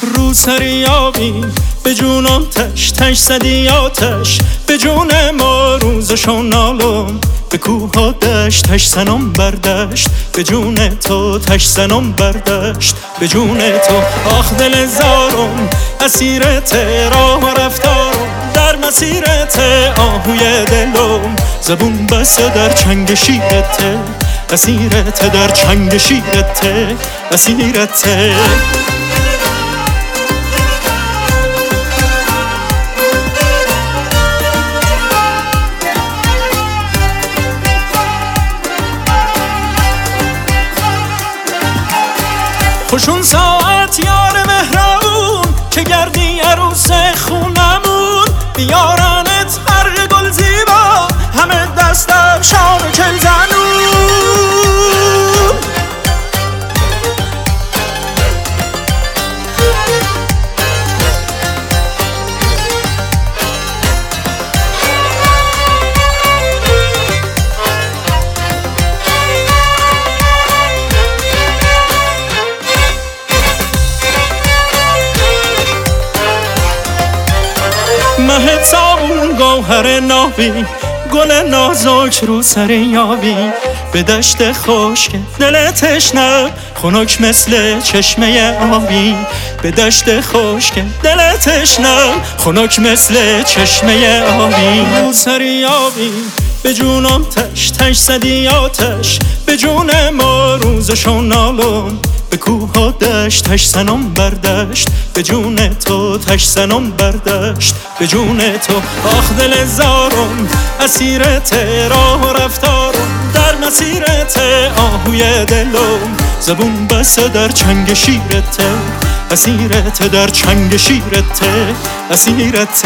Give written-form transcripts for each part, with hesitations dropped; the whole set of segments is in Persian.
رو سری آبی به جونم تش زدی آتش به جون ما روزشون نالم به کوه ها دشت تش زنم بردشت به جون تو تش زنم بردشت به جون تو آخ دل زارم اسیرت راه و رفتارم در مسیرت آهوی دلم زبون بسته در چنگ شیرت اسیرت در چنگ شیرت اسیرت خوشون ساعت یار مهربون که گردی عروس خونمون بیارنت برق گل زیبا همه دست افشان و چل زنون مه صابون گوهر نابی گل نازک رو سر یابی به دشت خشک دل تشنه خنک مثل چشمه آبی به دشت خشک دل تشنه خنک مثل چشمه آبی رو سر یابی به جونم تش زدی آتش به جون ما روزشون نالم به کوه ها دشت تش زنم بردشت به جون تو تش زنم بردشت به جون تو آخ دل زارم اسیرت راه و رفتارم در مسیرت آهوی دلم زبون بسته در چنگ شیرت اسیرت در چنگ شیرت اسیرت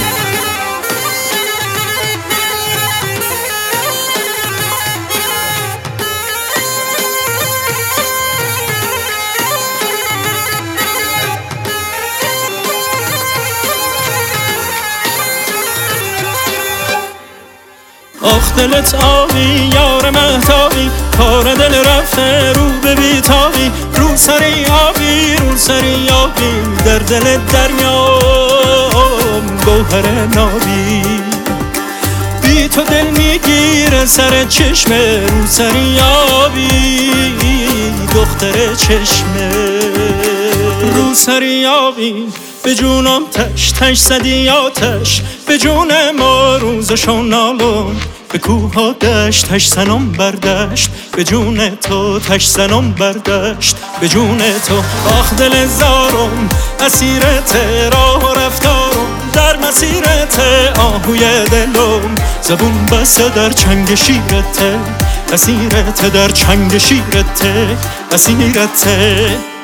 آخ دلت آبی یار مهتابی کار دل رفته رو به بیتابی رو سری آبی رو سری آبی در دل دریام گوهر نابی بی تو دل میگیره سر چشمه رو سری آبی دختر چشمه رو سری آبی به جونم تش زدی آتش به جون ما روزشون نالم به کوه ها دشت تش زنم بردشت به جون تو تش زنم بردشت به جون تو آخ دل زارم اسیرت راه و رفتارم در مسیرت آهوی دلم زبون بسته در چنگ شیرت اسیرت در چنگ شیرت اسیرت